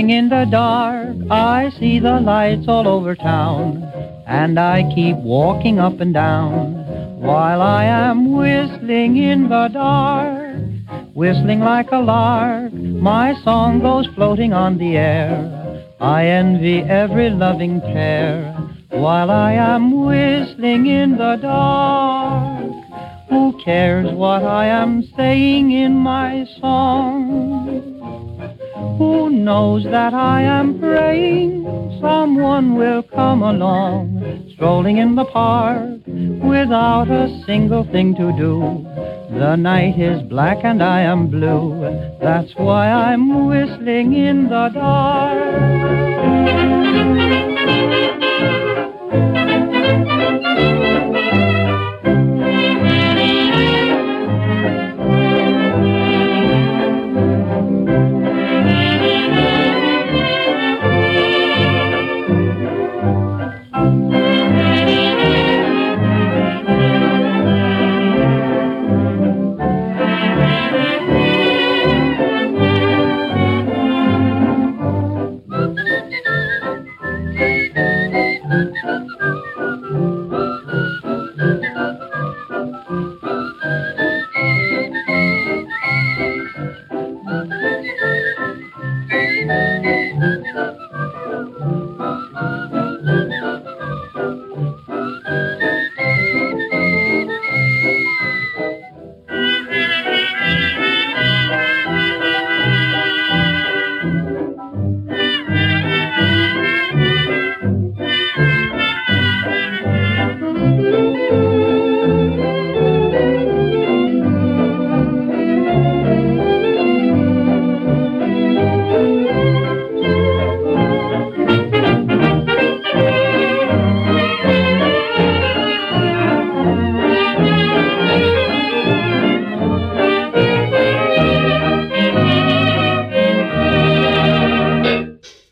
Strolling in the dark, I see the lights all over town, and I keep walking up and down while I am whistling in the dark. Whistling like a lark, my song goes floating on the air. I envy every loving pair while I am whistling in the dark. Who cares what I am saying in my song? Who knows that I am praying someone will come along, strolling in the park without a single thing to do. The night is black and I am blue, that's why I'm whistling in the dark.